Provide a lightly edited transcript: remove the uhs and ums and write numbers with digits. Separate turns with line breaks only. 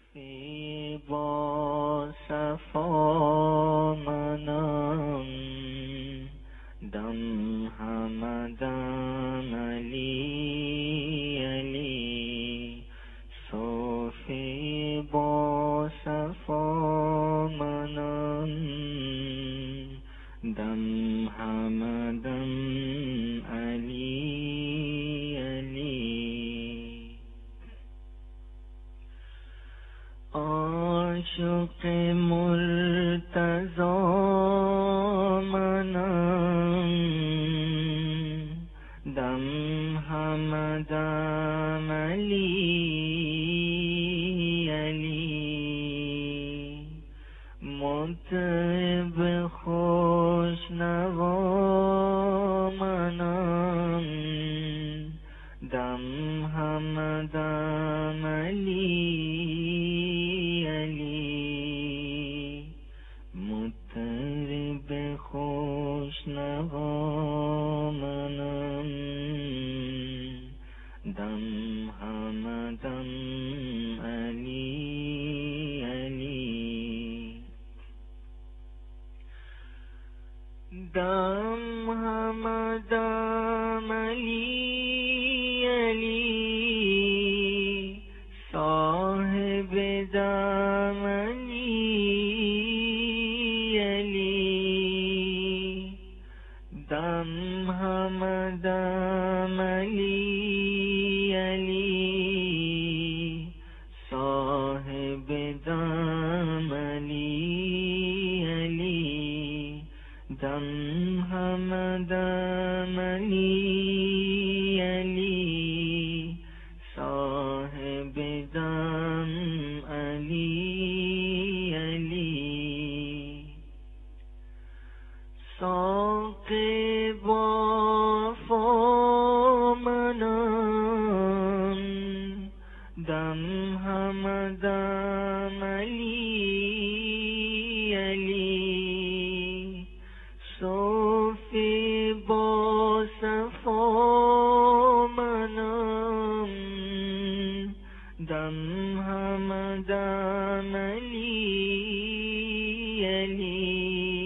صوفی با صفا منم، دم همدم علی علی. صوفی با صفا منم، دم همدم علی علی. عاشق مرتضی منم، دم همدم علی علی. مطرب خوشنوا منم، دم همدم علی علی. مطرب خوشنوا منم، دم همدم علی علی. دم همدم علی علی، صاحب دم علی علی. دم همدم علی علی، صاحب دم علی علی. دم همدم علی علی، صاحب دم علی علی. ساقی با وفا منم، دم همدم علی علی. صوفی با صفا منم، دم همدم علی علی.